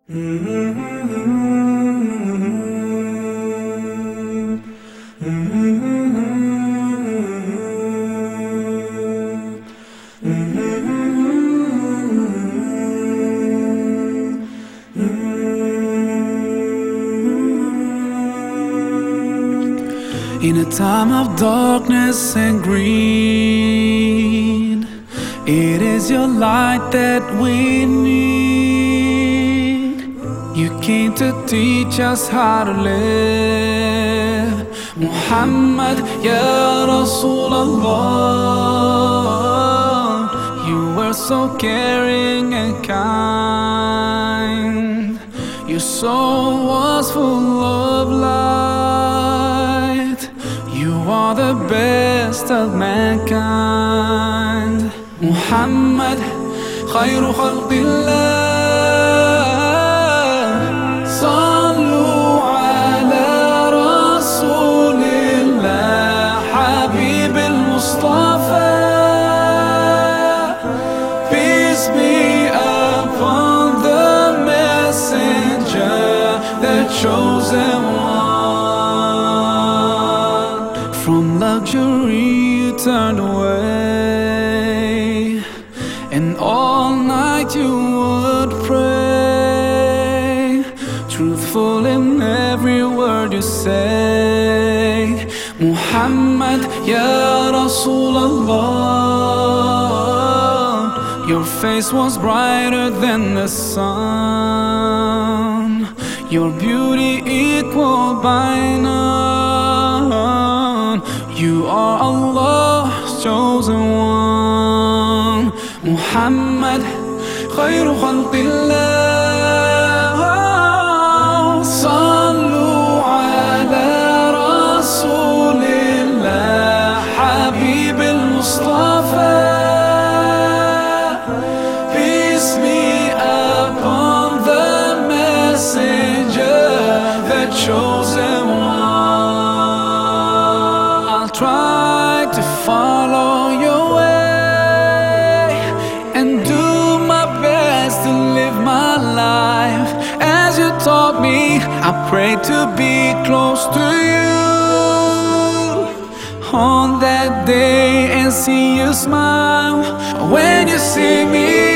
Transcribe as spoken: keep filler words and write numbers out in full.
In a time of darkness and greed, it is your light that we need. You came to teach us how to live. Muhammad, Ya Rasulallah, you were so caring and kind. Your soul was full of light. You are the best of mankind. Muhammad, khayru khalqillah. Sallu ala Rasulillah, Habib al-Mustafa. Peace be upon the messenger, the chosen one. From luxury you turned away, and all night you would pray, truthful in every word you say. Muhammad, Ya Rasulallah, your face was brighter than the sun, your beauty equal by none. You are Allah's chosen one. Muhammad, khayru khalqillah. Sallu ala Rasulillah, Habib al-Mustafa. Peace be upon the messenger, the chosen one. I'll try to follow your way and do my best to live my life as you taught me. I pray to be close to you on that day and see you smile when you see me.